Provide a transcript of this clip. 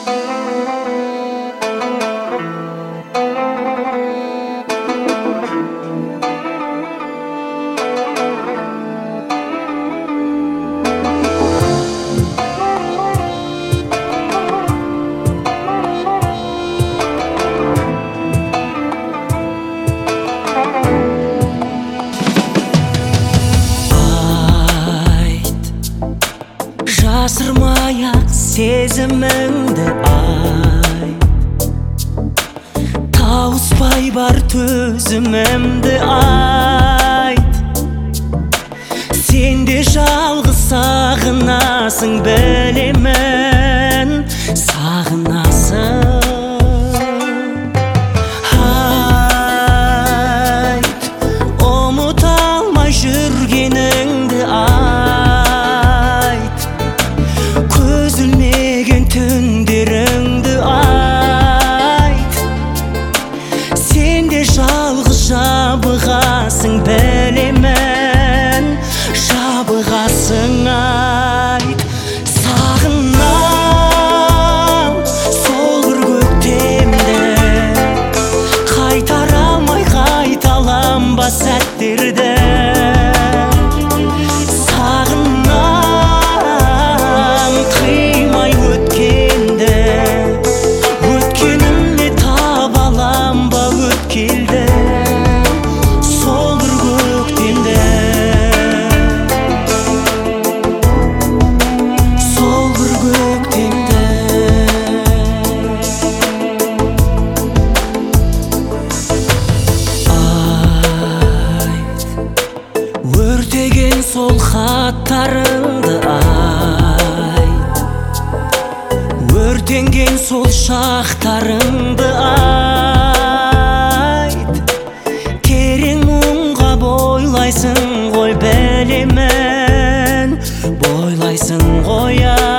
Жасырмай-ақ сезіміңді айт, тауыспай бар төзімімді айт. Сен де жалғыз сағынасың, білемін, сағынасың. Айт, ұмыта алмай жүргеніңді айт, көзілмеген түндеріңді айт. Сен де жалғыз жабығасың, білемін, жабығасың. Айт, сағынам сол бір көктемді, қайтара алмай қайталам ба сәттерді. Өртеген сол хаттарыңды айт, өртенген сол шақтарыңды айт. Терең мұңға бойлайсың ғой, білемін, бойлайсың ғой.